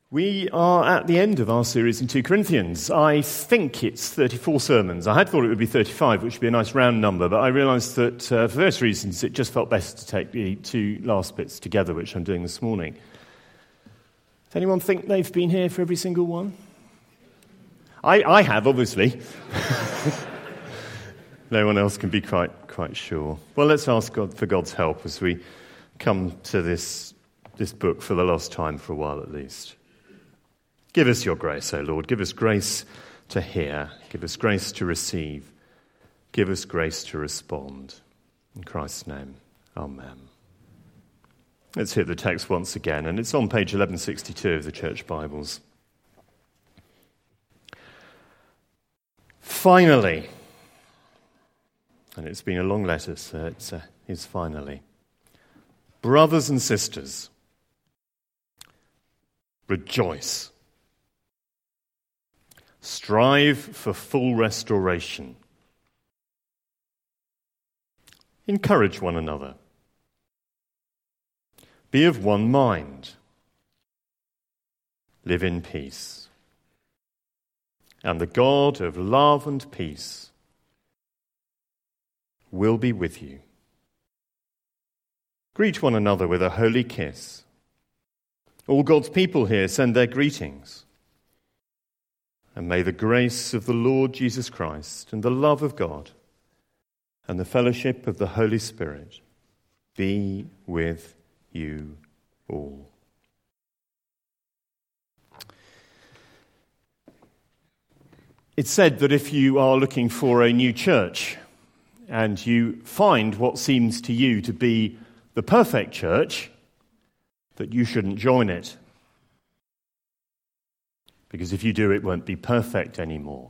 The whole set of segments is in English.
We are at the end of our series in 2 Corinthians. I think it's 34 sermons. I had thought it would be 35, which would be a nice round number, but I realised that for various reasons it just felt best to take the two last bits together, which I'm doing this morning. Does anyone think they've been here for every single one? I have, obviously. No one else can be quite sure. Well, let's ask God for God's help as we come to this book for the last time, for a while at least. Give us your grace, O Lord. Give us grace to hear. Give us grace to receive. Give us grace to respond. In Christ's name, amen. Let's hear the text once again, and it's on page 1162 of the Church Bibles. Finally, and it's been a long letter, so it's finally. Brothers and sisters, rejoice. Strive for full restoration. Encourage one another. Be of one mind. Live in peace. And the God of love and peace will be with you. Greet one another with a holy kiss. All God's people here send their greetings. And may the grace of the Lord Jesus Christ and the love of God and the fellowship of the Holy Spirit be with you all. It's said that if you are looking for a new church and you find what seems to you to be the perfect church, that you shouldn't join it. Because if you do, it won't be perfect anymore.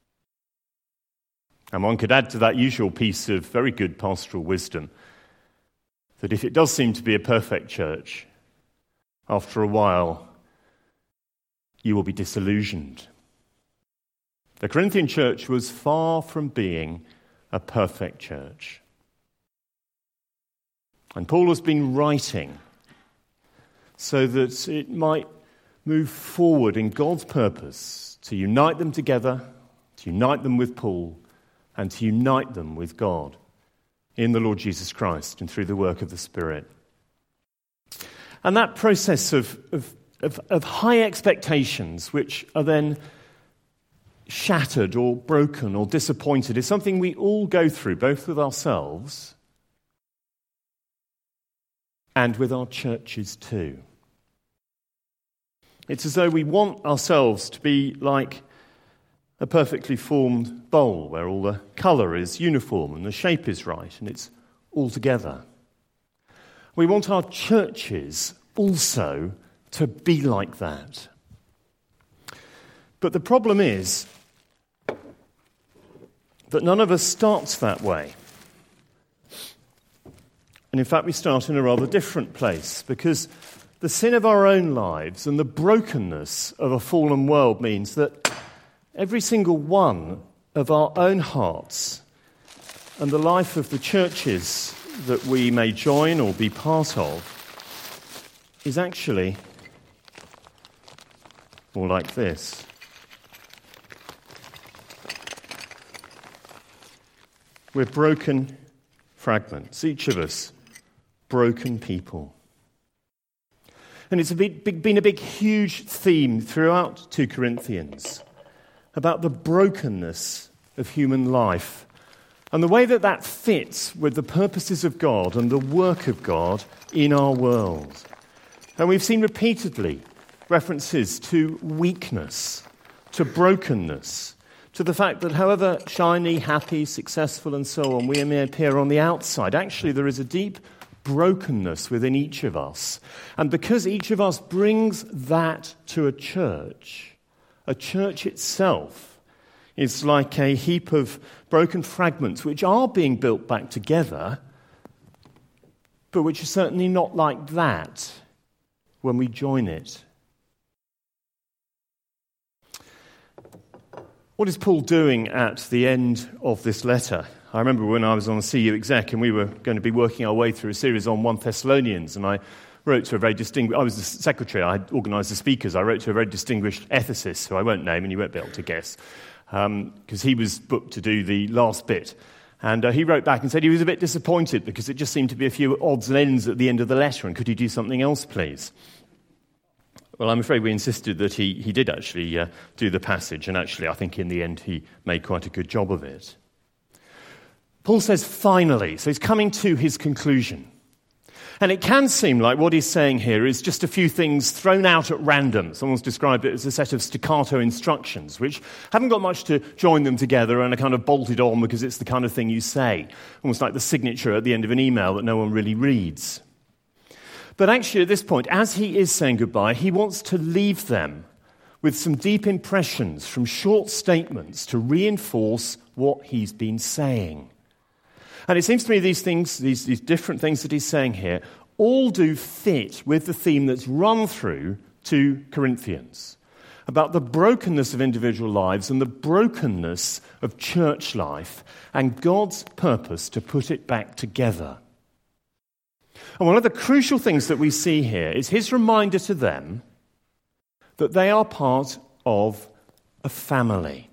And one could add to that usual piece of very good pastoral wisdom that if it does seem to be a perfect church, after a while, you will be disillusioned. The Corinthian church was far from being a perfect church. And Paul has been writing so that it might move forward in God's purpose to unite them together, to unite them with Paul, and to unite them with God in the Lord Jesus Christ and through the work of the Spirit. And that process of high expectations, which are then shattered or broken or disappointed, is something we all go through, both with ourselves and with our churches too. It's as though we want ourselves to be like a perfectly formed bowl where all the colour is uniform and the shape is right and it's all together. We want our churches also to be like that. But the problem is that none of us starts that way. And in fact, we start in a rather different place, because the sin of our own lives and the brokenness of a fallen world means that every single one of our own hearts and the life of the churches that we may join or be part of is actually more like this. We're broken fragments, each of us broken people. And it's been a big, huge theme throughout 2 Corinthians about the brokenness of human life and the way that that fits with the purposes of God and the work of God in our world. And we've seen repeatedly references to weakness, to brokenness, to the fact that however shiny, happy, successful and so on we may appear on the outside, actually there is a deep brokenness within each of us. And because each of us brings that to a church itself is like a heap of broken fragments which are being built back together, but which are certainly not like that when we join it. What is Paul doing at the end of this letter? I remember when I was on the CU exec and we were going to be working our way through a series on 1 Thessalonians, and I wrote to a very distinguished, I was the secretary, I had organised the speakers, I wrote to a very distinguished ethicist, who I won't name and you won't be able to guess, because he was booked to do the last bit. And he wrote back and said he was a bit disappointed because it just seemed to be a few odds and ends at the end of the letter, and could he do something else, please? Well, I'm afraid we insisted that he did actually do the passage, and actually I think in the end he made quite a good job of it. Paul says finally, so he's coming to his conclusion. And it can seem like what he's saying here is just a few things thrown out at random. Someone's described it as a set of staccato instructions, which haven't got much to join them together and are kind of bolted on because it's the kind of thing you say, almost like the signature at the end of an email that no one really reads. But actually at this point, as he is saying goodbye, he wants to leave them with some deep impressions from short statements to reinforce what he's been saying. And it seems to me these things, these different things that he's saying here, all do fit with the theme that's run through 2 Corinthians, about the brokenness of individual lives and the brokenness of church life and God's purpose to put it back together. And one of the crucial things that we see here is his reminder to them that they are part of a family.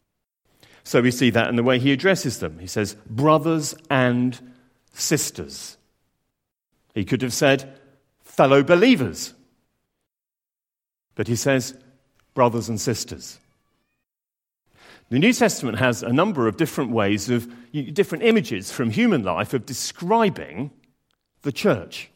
So we see that in the way he addresses them. He says, brothers and sisters. He could have said, fellow believers. But he says, brothers and sisters. The New Testament has a number of different ways of, different images from human life of describing the church.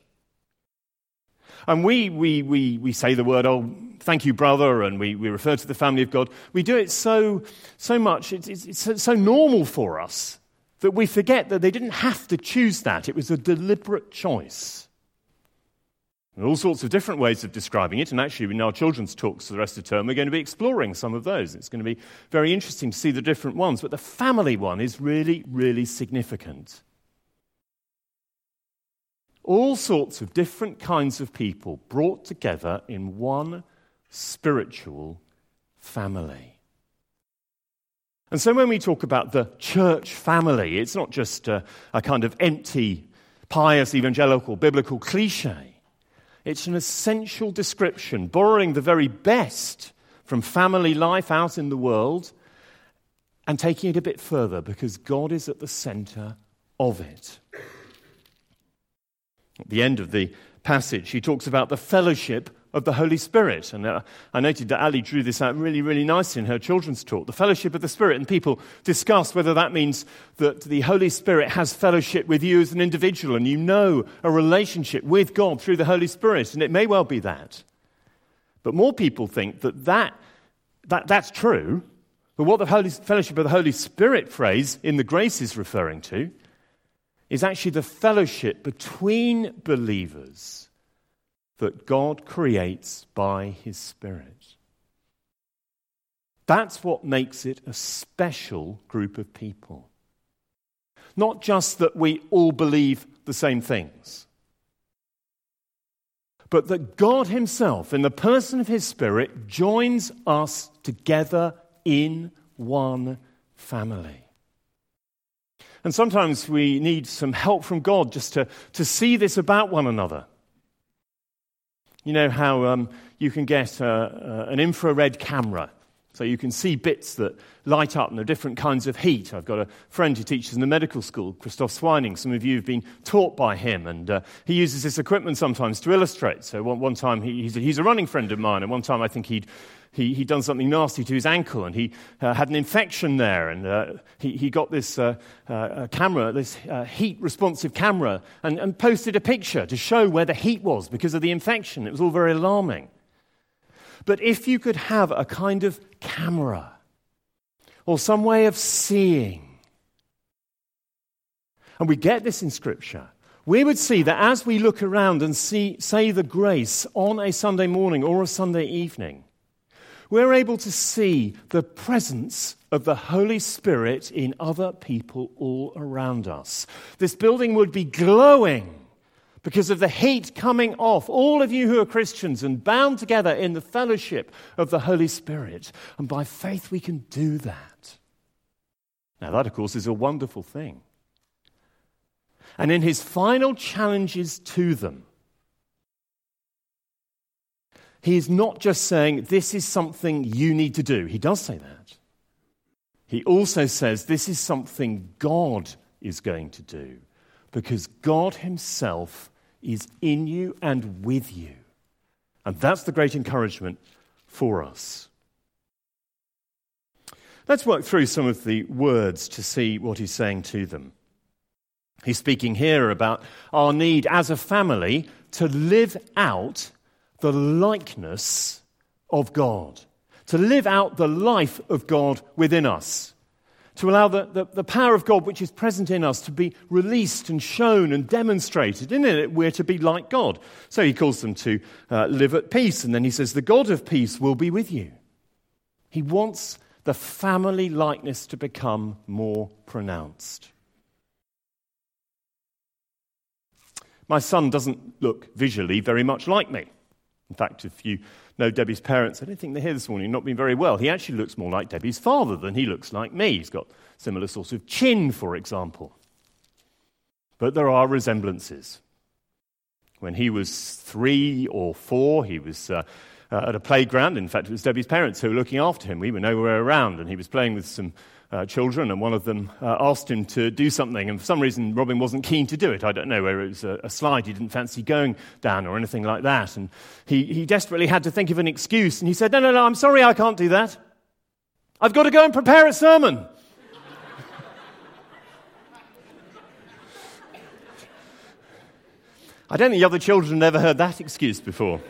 And we say the word, oh, thank you, brother, and we refer to the family of God. We do it so much, it's so normal for us that we forget that they didn't have to choose that. It was a deliberate choice. And all sorts of different ways of describing it, and actually in our children's talks for the rest of the term, we're going to be exploring some of those. It's going to be very interesting to see the different ones, but the family one is really, really significant. All sorts of different kinds of people brought together in one spiritual family. And so when we talk about the church family, it's not just a kind of empty, pious, evangelical, biblical cliche. It's an essential description, borrowing the very best from family life out in the world and taking it a bit further because God is at the center of it. At the end of the passage, he talks about the fellowship of the Holy Spirit. And I noted that Ali drew this out really, really nicely in her children's talk. The fellowship of the Spirit. And people discuss whether that means that the Holy Spirit has fellowship with you as an individual and you know a relationship with God through the Holy Spirit. And it may well be that. But more people think that's true. But what the fellowship of the Holy Spirit phrase in the grace is referring to is actually the fellowship between believers that God creates by his Spirit. That's what makes it a special group of people. Not just that we all believe the same things, but that God himself, in the person of his Spirit, joins us together in one family. And sometimes we need some help from God just to see this about one another. You know how you can get an infrared camera, so you can see bits that light up and there are different kinds of heat. I've got a friend who teaches in the medical school, Christoph Swining. Some of you have been taught by him, and he uses this equipment sometimes to illustrate. So one time, he's a running friend of mine, and one time I think he'd done something nasty to his ankle, and he had an infection there, and he got this camera, this heat-responsive camera, and posted a picture to show where the heat was because of the infection. It was all very alarming. But if you could have a kind of camera or some way of seeing, and we get this in Scripture, we would see that as we look around and say the grace on a Sunday morning or a Sunday evening, we're able to see the presence of the Holy Spirit in other people all around us. This building would be glowing because of the heat coming off all of you who are Christians and bound together in the fellowship of the Holy Spirit. And by faith we can do that. Now that, of course, is a wonderful thing. And in his final challenges to them, he is not just saying, this is something you need to do. He does say that. He also says, this is something God is going to do, because God himself is in you and with you. And that's the great encouragement for us. Let's work through some of the words to see what he's saying to them. He's speaking here about our need as a family to live out the likeness of God, to live out the life of God within us, to allow the power of God which is present in us to be released and shown and demonstrated. In it, we're to be like God. So he calls them to live at peace, and then he says, the God of peace will be with you. He wants the family likeness to become more pronounced. My son doesn't look visually very much like me. In fact, if you know Debbie's parents, I don't think they're here this morning, not been very well. He actually looks more like Debbie's father than he looks like me. He's got similar sorts of chin, for example. But there are resemblances. When he was 3 or 4, he was at a playground. In fact, it was Debbie's parents who were looking after him. We were nowhere around, and he was playing with some children, and one of them asked him to do something, and for some reason Robin wasn't keen to do it. I don't know whether it was a slide he didn't fancy going down or anything like that, and he desperately had to think of an excuse, and he said, no, I'm sorry, I can't do that. I've got to go and prepare a sermon. I don't think the other children had ever heard that excuse before.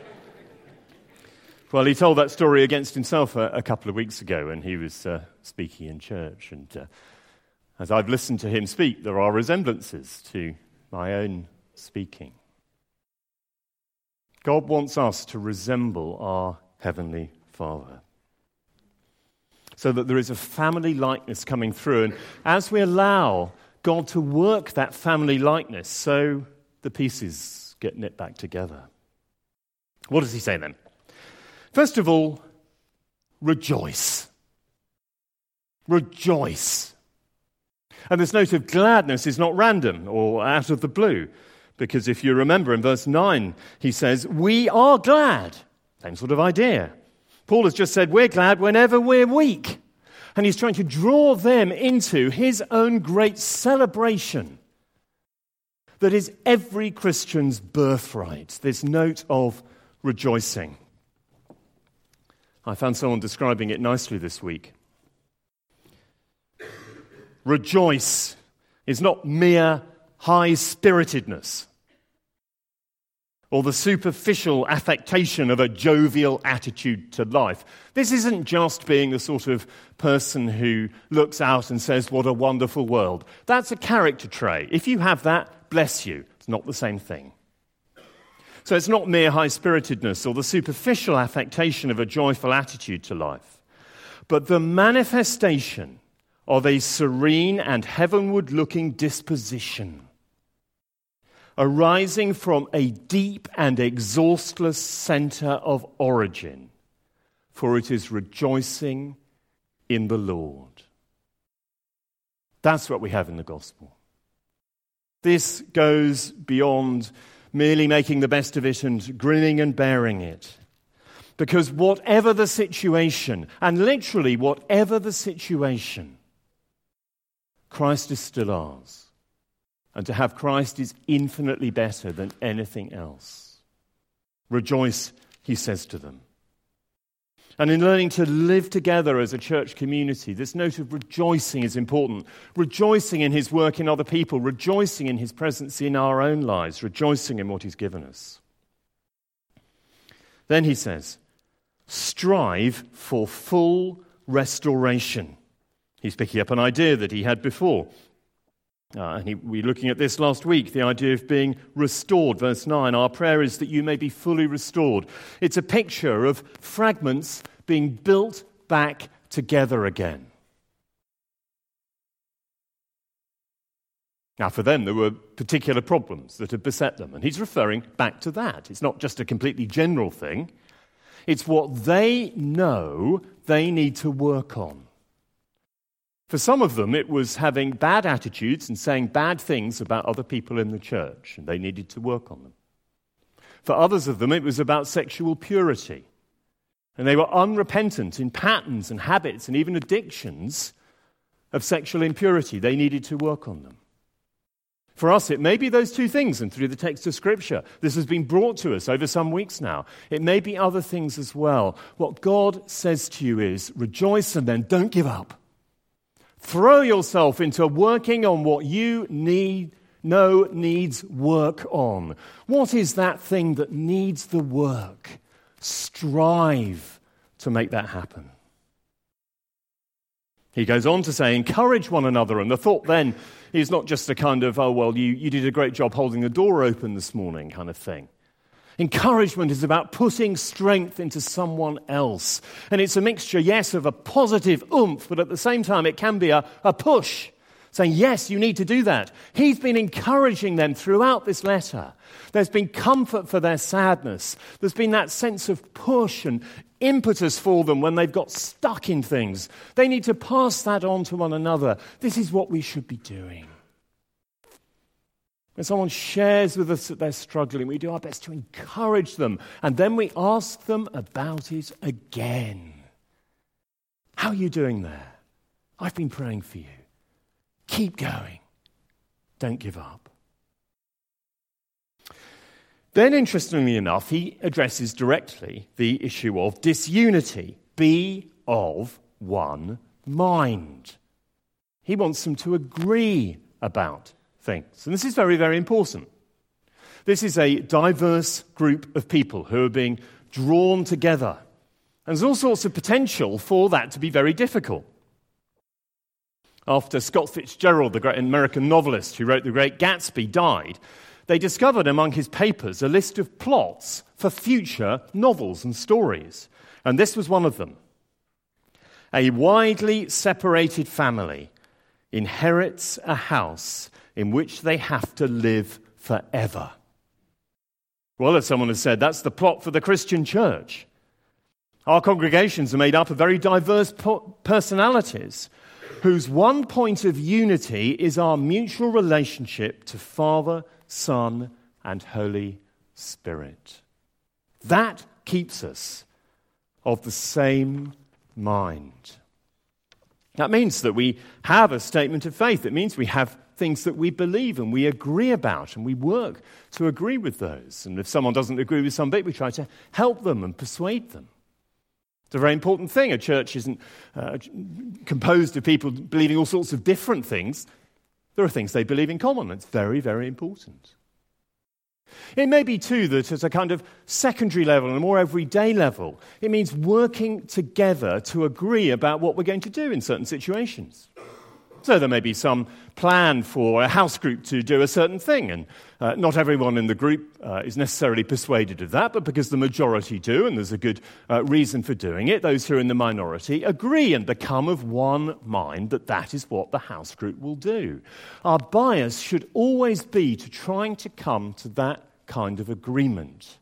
Well, he told that story against himself a couple of weeks ago when he was speaking in church. And as I've listened to him speak, there are resemblances to my own speaking. God wants us to resemble our Heavenly Father, so that there is a family likeness coming through. And as we allow God to work that family likeness, so the pieces get knit back together. What does he say then? First of all, rejoice. Rejoice. And this note of gladness is not random or out of the blue, because if you remember in verse 9, he says, we are glad. Same sort of idea. Paul has just said we're glad whenever we're weak. And he's trying to draw them into his own great celebration that is every Christian's birthright, this note of rejoicing. I found someone describing it nicely this week. Rejoice is not mere high-spiritedness or the superficial affectation of a jovial attitude to life. This isn't just being the sort of person who looks out and says, what a wonderful world. That's a character trait. If you have that, bless you. It's not the same thing. So it's not mere high-spiritedness or the superficial affectation of a joyful attitude to life, but the manifestation of a serene and heavenward-looking disposition arising from a deep and exhaustless center of origin, for it is rejoicing in the Lord. That's what we have in the gospel. This goes beyond merely making the best of it and grinning and bearing it. Because whatever the situation, and literally whatever the situation, Christ is still ours. And to have Christ is infinitely better than anything else. Rejoice, he says to them. And in learning to live together as a church community, this note of rejoicing is important. Rejoicing in his work in other people, rejoicing in his presence in our own lives, rejoicing in what he's given us. Then he says, strive for full restoration. He's picking up an idea that he had before. We were looking at this last week, the idea of being restored. Verse 9, our prayer is that you may be fully restored. It's a picture of fragments being built back together again. Now, for them, there were particular problems that had beset them, and he's referring back to that. It's not just a completely general thing. It's what they know they need to work on. For some of them, it was having bad attitudes and saying bad things about other people in the church, and they needed to work on them. For others of them, it was about sexual purity. And they were unrepentant in patterns and habits and even addictions of sexual impurity. They needed to work on them. For us, it may be those two things, and through the text of Scripture, this has been brought to us over some weeks now. It may be other things as well. What God says to you is, rejoice and then don't give up. Throw yourself into working on what you know needs work on. What is that thing that needs the work? Strive to make that happen. He goes on to say, encourage one another. And the thought then is not just a kind of, oh, well, you did a great job holding the door open this morning kind of thing. Encouragement is about putting strength into someone else. And it's a mixture, yes, of a positive oomph, but at the same time it can be a push, saying, yes, you need to do that. He's been encouraging them throughout this letter. There's been comfort for their sadness. There's been that sense of push and impetus for them when they've got stuck in things. They need to pass that on to one another. This is what we should be doing. When someone shares with us that they're struggling, we do our best to encourage them, and then we ask them about it again. How are you doing there? I've been praying for you. Keep going. Don't give up. Then, interestingly enough, he addresses directly the issue of disunity. Be of one mind. He wants them to agree about things. And this is very, very important. This is a diverse group of people who are being drawn together. And there's all sorts of potential for that to be very difficult. After Scott Fitzgerald, the great American novelist who wrote The Great Gatsby, died, they discovered among his papers a list of plots for future novels and stories. And this was one of them. A widely separated family inherits a house in which they have to live forever. Well, as someone has said, that's the plot for the Christian church. Our congregations are made up of very diverse personalities whose one point of unity is our mutual relationship to Father, Son, and Holy Spirit. That keeps us of the same mind. That means that we have a statement of faith. It means we have things that we believe and we agree about, and we work to agree with those. And if someone doesn't agree with some bit, we try to help them and persuade them. It's a very important thing. A church isn't composed of people believing all sorts of different things. There are things they believe in common. It's very, very important. It may be, too, that at a kind of secondary level and a more everyday level, it means working together to agree about what we're going to do in certain situations. So there may be some plan for a house group to do a certain thing, and not everyone in the group is necessarily persuaded of that, but because the majority do, and there's a good reason for doing it, those who are in the minority agree and become of one mind that that is what the house group will do. Our bias should always be to trying to come to that kind of agreement.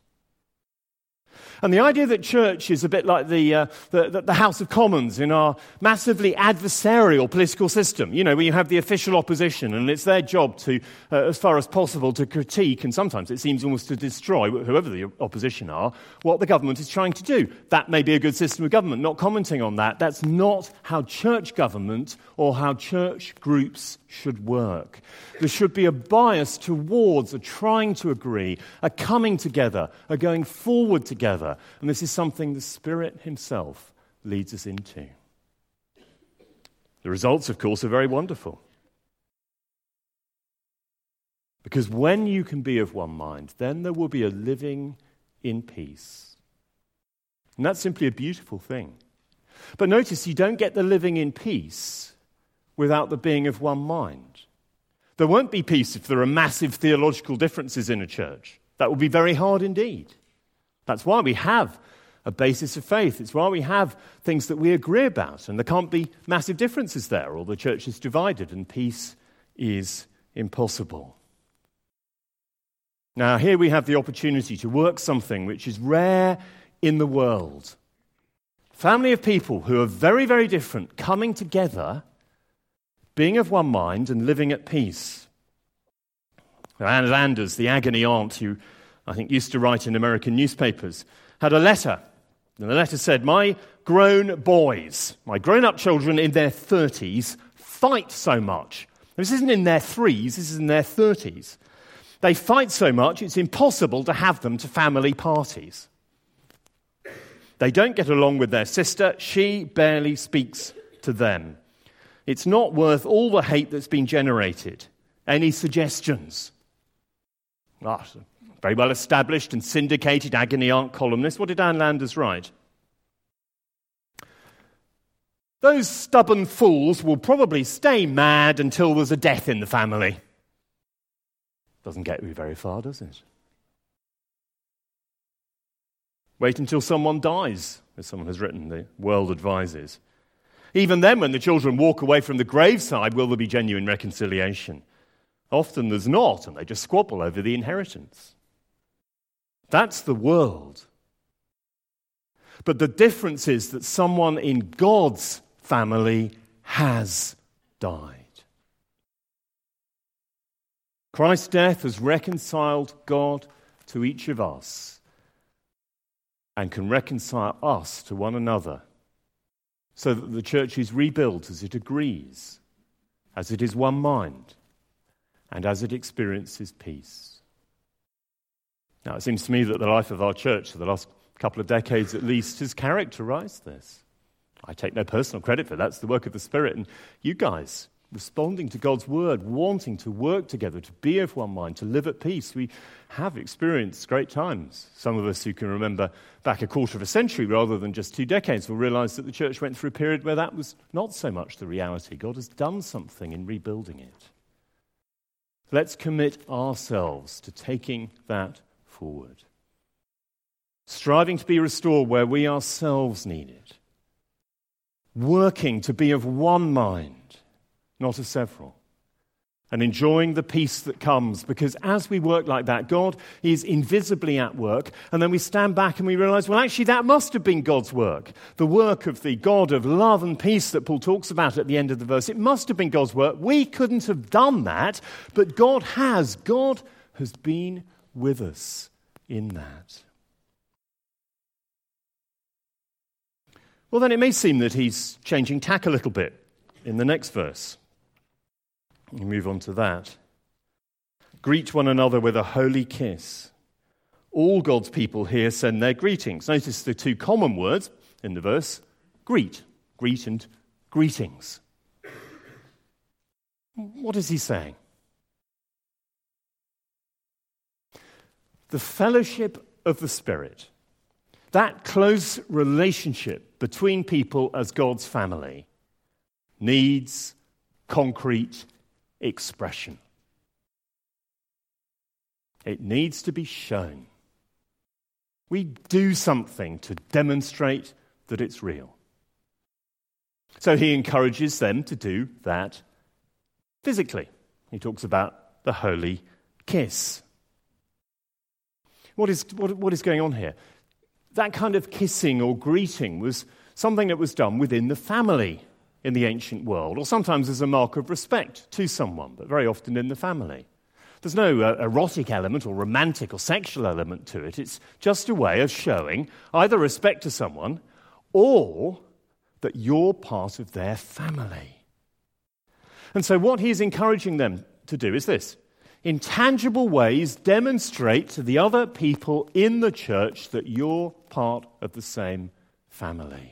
And the idea that church is a bit like the House of Commons in our massively adversarial political system, you know, where you have the official opposition and it's their job to, as far as possible, to critique, and sometimes it seems almost to destroy, whoever the opposition are, what the government is trying to do. That may be a good system of government, not commenting on that. That's not how church government or how church groups should work. There should be a bias towards a trying to agree, a coming together, a going forward together. And this is something the Spirit himself leads us into. The results, of course, are very wonderful. Because when you can be of one mind, then there will be a living in peace. And that's simply a beautiful thing. But notice, you don't get the living in peace without the being of one mind. There won't be peace if there are massive theological differences in a church. That will be very hard indeed. That's why we have a basis of faith. It's why we have things that we agree about, and there can't be massive differences there, or the church is divided and peace is impossible. Now, here we have the opportunity to work something which is rare in the world. Family of people who are very, very different, coming together, being of one mind and living at peace. Anne Landers, the agony aunt who I think used to write in American newspapers, had a letter. And the letter said, "My grown boys, my grown-up children in their 30s fight so much." This isn't in their 3s, this is in their 30s. They fight so much, it's impossible to have them to family parties. They don't get along with their sister. She barely speaks to them. It's not worth all the hate that's been generated. Any suggestions? Very well established and syndicated agony aunt columnist. What did Ann Landers write? "Those stubborn fools will probably stay mad until there's a death in the family." Doesn't get you very far, does it? Wait until someone dies, as someone has written, the world advises. Even then, when the children walk away from the graveside, will there be genuine reconciliation? Often there's not, and they just squabble over the inheritance. That's the world. But the difference is that someone in God's family has died. Christ's death has reconciled God to each of us and can reconcile us to one another so that the church is rebuilt as it agrees, as it is one mind, and as it experiences peace. Now, it seems to me that the life of our church for the last couple of decades at least has characterized this. I take no personal credit for that. It's the work of the Spirit. And you guys, responding to God's word, wanting to work together, to be of one mind, to live at peace. We have experienced great times. Some of us who can remember back a quarter of a century rather than just 2 decades will realize that the church went through a period where that was not so much the reality. God has done something in rebuilding it. Let's commit ourselves to taking that forward. Striving to be restored where we ourselves need it. Working to be of one mind, not of several. And enjoying the peace that comes, because as we work like that, God is invisibly at work, and then we stand back and we realize, well, actually, that must have been God's work. The work of the God of love and peace that Paul talks about at the end of the verse, it must have been God's work. We couldn't have done that, but God has. God has been with us in that. Well, then it may seem that he's changing tack a little bit in the next verse. We move on to that. Greet one another with a holy kiss. All God's people here send their greetings. Notice the 2 common words in the verse. Greet and greetings. What is he saying? The fellowship of the Spirit, that close relationship between people as God's family, needs concrete expression. It needs to be shown. We do something to demonstrate that it's real. So he encourages them to do that physically. He talks about the holy kiss. What is going on here? That kind of kissing or greeting was something that was done within the family in the ancient world, or sometimes as a mark of respect to someone, but very often in the family. There's no erotic element or romantic or sexual element to it. It's just a way of showing either respect to someone or that you're part of their family. And so what he's encouraging them to do is this. In tangible ways, demonstrate to the other people in the church that you're part of the same family.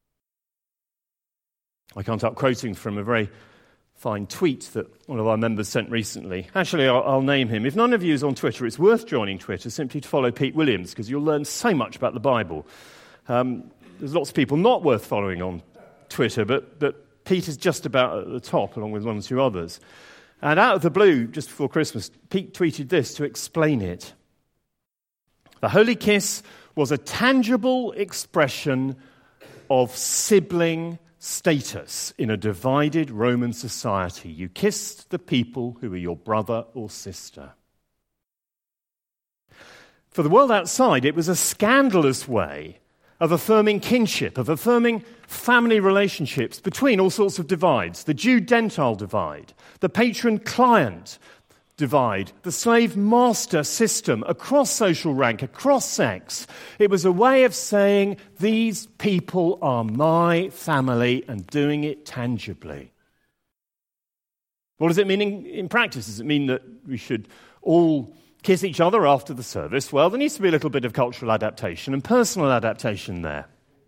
I can't help quoting from a very fine tweet that one of our members sent recently. Actually, I'll name him. If none of you is on Twitter, it's worth joining Twitter simply to follow Pete Williams, because you'll learn so much about the Bible. There's lots of people not worth following on Twitter, but Pete is just about at the top, along with 1 or 2 others. And out of the blue, just before Christmas, Pete tweeted this to explain it. The holy kiss was a tangible expression of sibling status in a divided Roman society. You kissed the people who were your brother or sister. For the world outside, it was a scandalous way of affirming kinship, of affirming family relationships between all sorts of divides. The Jew-Gentile divide, the patron-client divide, the slave-master system across social rank, across sex. It was a way of saying, these people are my family, and doing it tangibly. What does it mean in practice? Does it mean that we should all kiss each other after the service? Well, there needs to be a little bit of cultural adaptation and personal adaptation there.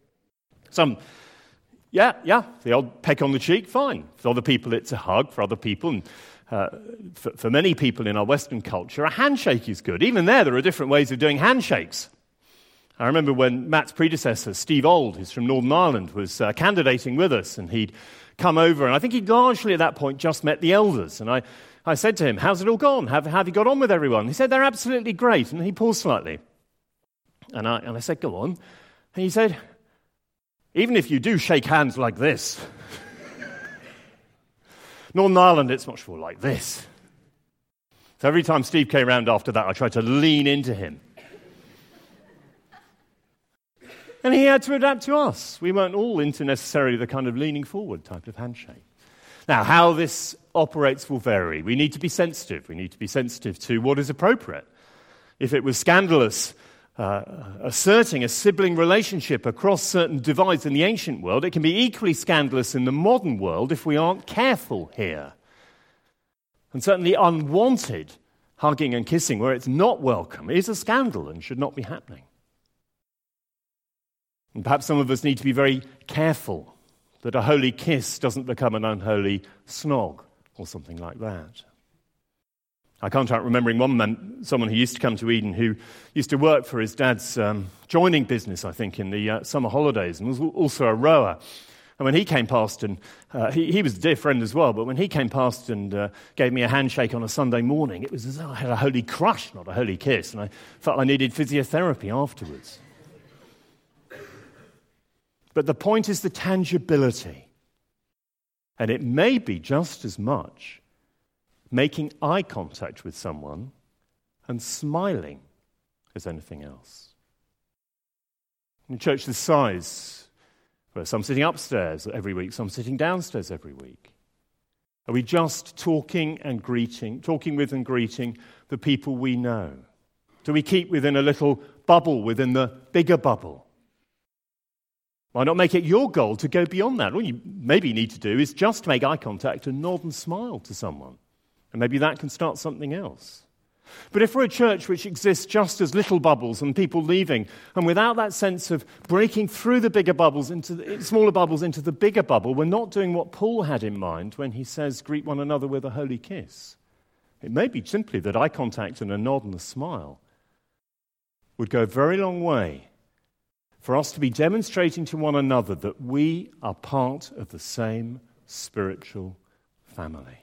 The odd peck on the cheek, fine. For other people, it's a hug. For other people, and for many people in our Western culture, a handshake is good. Even there are different ways of doing handshakes. I remember when Matt's predecessor, Steve Auld, who's from Northern Ireland, was candidating with us, and he'd come over, and I think he'd largely at that point just met the elders. And I said to him, how's it all gone? Have you got on with everyone? He said, they're absolutely great. And he paused slightly. And I said, go on. And he said, even if you do shake hands like this, Northern Ireland, it's much more like this. So every time Steve came around after that, I tried to lean into him. And he had to adapt to us. We weren't all into necessarily the kind of leaning forward type of handshake. Now, how this operates will vary. We need to be sensitive. We need to be sensitive to what is appropriate. If it was scandalous, asserting a sibling relationship across certain divides in the ancient world, it can be equally scandalous in the modern world if we aren't careful here. And certainly unwanted hugging and kissing where it's not welcome is a scandal and should not be happening. And perhaps some of us need to be very careful that a holy kiss doesn't become an unholy snog or something like that. I can't help remembering someone who used to come to Eden who used to work for his dad's joining business, I think, in the summer holidays, and was also a rower. And when he came past, and he was a dear friend as well, but when he came past and gave me a handshake on a Sunday morning, it was as though I had a holy crush, not a holy kiss, and I felt I needed physiotherapy afterwards. But the point is the tangibility. And it may be just as much making eye contact with someone and smiling as anything else. In a church this size, where some sitting upstairs every week, some sitting downstairs every week, are we just talking with and greeting the people we know? Do we keep within a little bubble within the bigger bubble? Why not make it your goal to go beyond that? All you maybe need to do is just make eye contact and nod and smile to someone. And maybe that can start something else. But if we're a church which exists just as little bubbles and people leaving, and without that sense of breaking through the bigger bubbles into the smaller bubbles into the bigger bubble, we're not doing what Paul had in mind when he says, greet one another with a holy kiss. It may be simply that eye contact and a nod and a smile would go a very long way for us to be demonstrating to one another that we are part of the same spiritual family.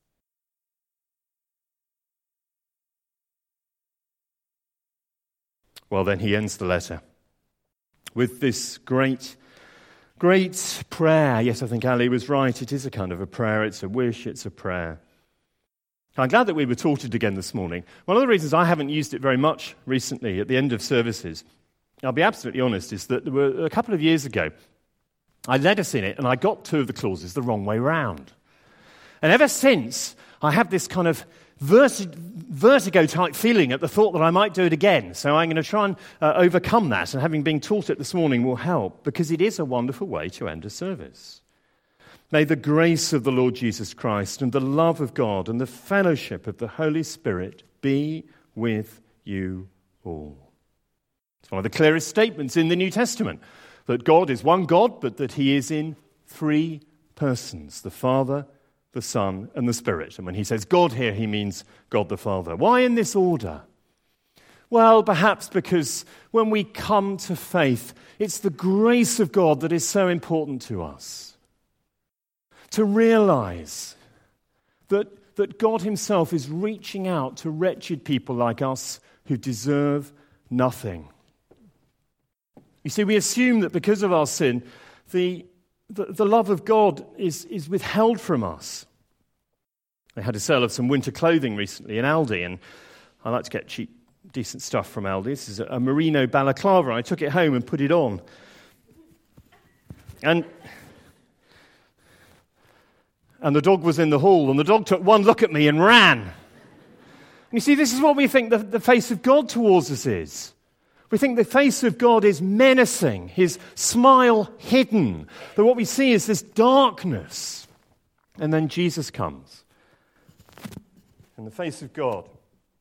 Well, then he ends the letter with this great prayer. Yes, I think Ali was right. It is a kind of a prayer. It's a wish. It's a prayer. I'm glad that we were taught it again this morning. One of the reasons I haven't used it very much recently at the end of services, I'll be absolutely honest, is that there were a couple of years ago, I led us in it and I got two of the clauses the wrong way round. And ever since, I have this kind of vertigo-type feeling at the thought that I might do it again. So I'm going to try and overcome that, and having been taught it this morning will help, because it is a wonderful way to end a service. May the grace of the Lord Jesus Christ and the love of God and the fellowship of the Holy Spirit be with you all. It's one of the clearest statements in the New Testament, that God is one God, but that he is in three persons, the Father, the Son, and the Spirit. And when he says God here, he means God the Father. Why in this order? Well, perhaps because when we come to faith, it's the grace of God that is so important to us. To realize that God himself is reaching out to wretched people like us who deserve nothing. You see, we assume that because of our sin, the love of God is withheld from us. I had a sale of some winter clothing recently in Aldi, and I like to get cheap, decent stuff from Aldi. This is a merino balaclava. I took it home and put it on. And the dog was in the hall, and the dog took one look at me and ran. you see, this is what we think the face of God towards us is. We think the face of God is menacing, his smile hidden. That what we see is this darkness. And then Jesus comes. And the face of God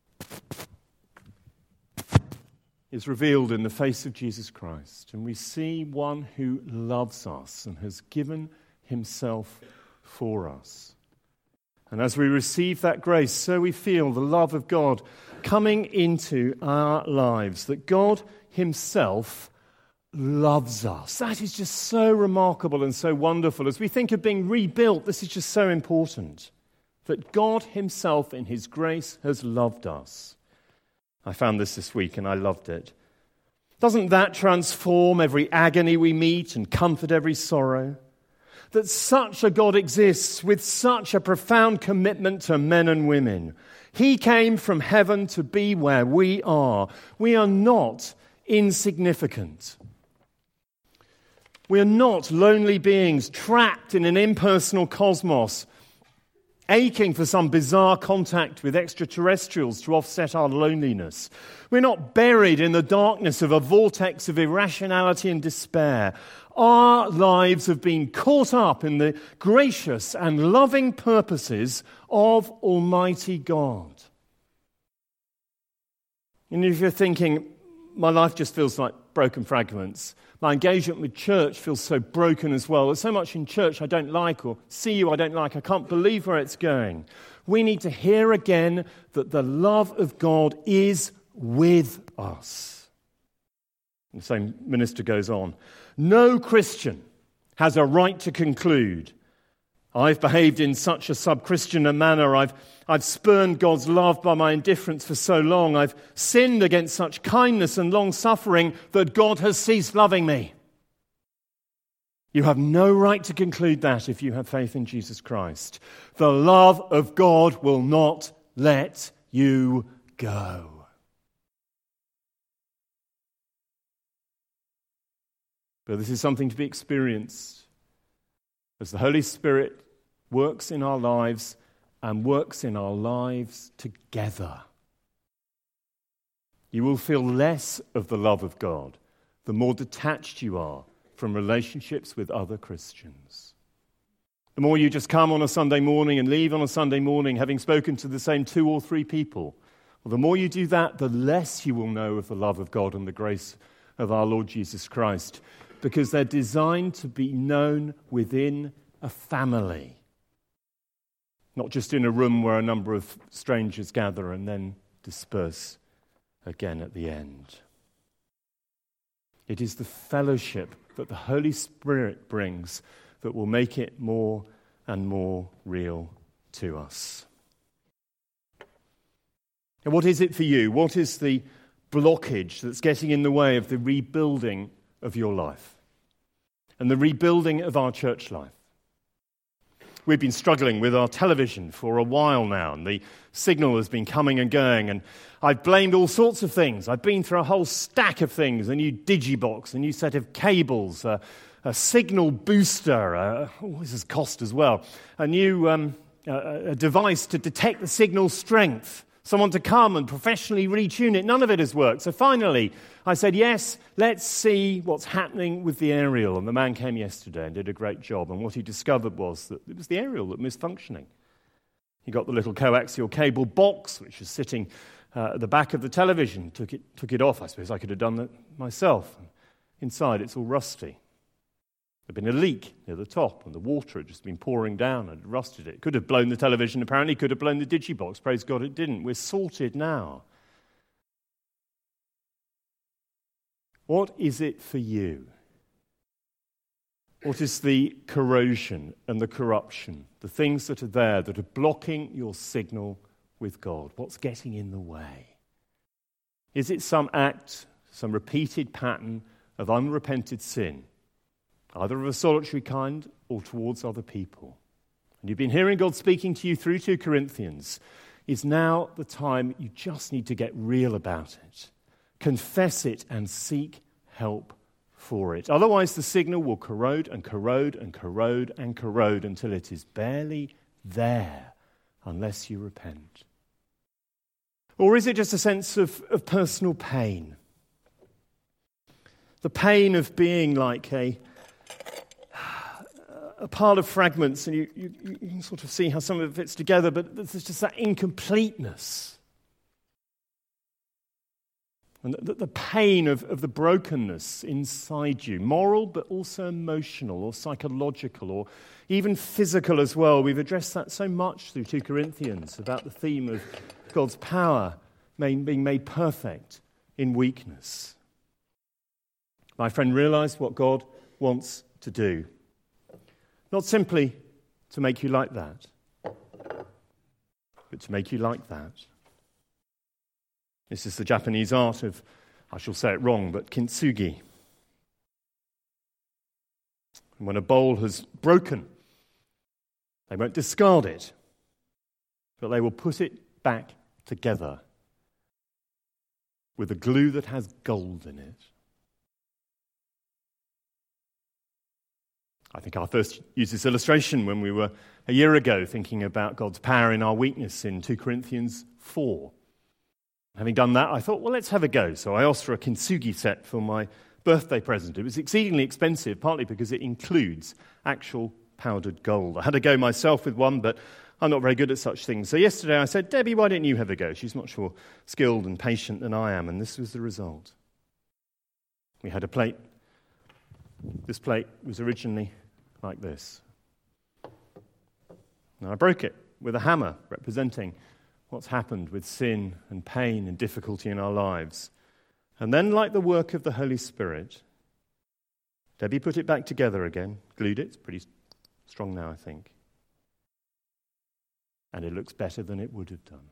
is revealed in the face of Jesus Christ. And we see one who loves us and has given himself for us. And as we receive that grace, so we feel the love of God coming into our lives, that God himself loves us. That is just so remarkable and so wonderful. As we think of being rebuilt, this is just so important, that God himself in his grace has loved us. I found this week and I loved it. Doesn't that transform every agony we meet and comfort every sorrow? That such a God exists with such a profound commitment to men and women. He came from heaven to be where we are. We are not insignificant. We are not lonely beings trapped in an impersonal cosmos, aching for some bizarre contact with extraterrestrials to offset our loneliness. We're not buried in the darkness of a vortex of irrationality and despair. Our lives have been caught up in the gracious and loving purposes of Almighty God. And if you're thinking, my life just feels like broken fragments, my engagement with church feels so broken as well, there's so much in church I don't like, or see you I don't like, I can't believe where it's going. We need to hear again that the love of God is with us. And the same minister goes on. No Christian has a right to conclude, I've behaved in such a sub-Christian a manner, I've spurned God's love by my indifference for so long, I've sinned against such kindness and long-suffering that God has ceased loving me. You have no right to conclude that if you have faith in Jesus Christ. The love of God will not let you go. But this is something to be experienced as the Holy Spirit works in our lives and works in our lives together. You will feel less of the love of God the more detached you are from relationships with other Christians. The more you just come on a Sunday morning and leave on a Sunday morning having spoken to the same 2 or 3 people, well, the more you do that, the less you will know of the love of God and the grace of our Lord Jesus Christ, because they're designed to be known within a family. Not just in a room where a number of strangers gather and then disperse again at the end. It is the fellowship that the Holy Spirit brings that will make it more and more real to us. And what is it for you? What is the blockage that's getting in the way of the rebuilding of your life and the rebuilding of our church life? We've been struggling with our television for a while now, and the signal has been coming and going, and I've blamed all sorts of things. I've been through a whole stack of things, a new digibox, a new set of cables, a signal booster, this has cost as well, a new a device to detect the signal strength, someone to come and professionally retune it. None of it has worked. So finally, I said, yes, let's see what's happening with the aerial. And the man came yesterday and did a great job. And what he discovered was that it was the aerial that was functioning. He got the little coaxial cable box, which was sitting at the back of the television, took it off. I suppose I could have done that myself. Inside, it's all rusty. There'd been a leak near the top, and the water had just been pouring down and rusted it. Could have blown the television, apparently, could have blown the digibox. Praise God it didn't. We're sorted now. What is it for you? What is the corrosion and the corruption, the things that are there that are blocking your signal with God? What's getting in the way? Is it some act, some repeated pattern of unrepented sin, either of a solitary kind or towards other people? And you've been hearing God speaking to you through 2 Corinthians. Is now the time you just need to get real about it. Confess it and seek help for it. Otherwise, the signal will corrode and corrode and corrode and corrode until it is barely there unless you repent. Or is it just a sense of personal pain? The pain of being like a pile of fragments, and you can sort of see how some of it fits together, but there's just that incompleteness. And the pain of the brokenness inside you, moral but also emotional or psychological or even physical as well. We've addressed that so much through 2 Corinthians about the theme of God's power being made perfect in weakness. My friend, realize what God wants to do. Not simply to make you like that, but to make you like that. This is the Japanese art of, I shall say it wrong, but kintsugi. And when a bowl has broken, they won't discard it, but they will put it back together with a glue that has gold in it. I think I first used this illustration when we were a year ago thinking about God's power in our weakness in 2 Corinthians 4. Having done that, I thought, well, let's have a go. So I asked for a kintsugi set for my birthday present. It was exceedingly expensive, partly because it includes actual powdered gold. I had a go myself with one, but I'm not very good at such things. So yesterday I said, Debbie, why don't you have a go? She's much more skilled and patient than I am, and this was the result. We had a plate. This plate was originally like this. And I broke it with a hammer, representing what's happened with sin and pain and difficulty in our lives. And then, like the work of the Holy Spirit, Debbie put it back together again, glued it. It's pretty strong now, I think. And it looks better than it would have done.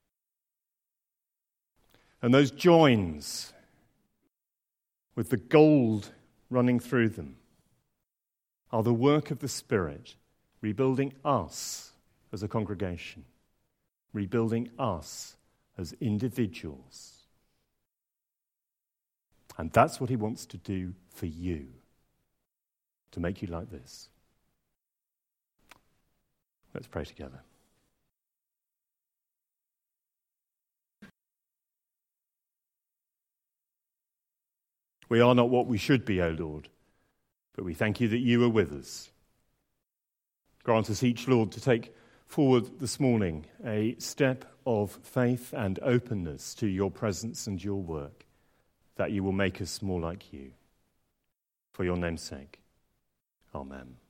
And those joins, with the gold running through them, are the work of the Spirit, rebuilding us as a congregation, rebuilding us as individuals. And that's what he wants to do for you, to make you like this. Let's pray together. We are not what we should be, O Lord, but we thank you that you are with us. Grant us each, Lord, to take forward this morning a step of faith and openness to your presence and your work, that you will make us more like you. For your name's sake. Amen.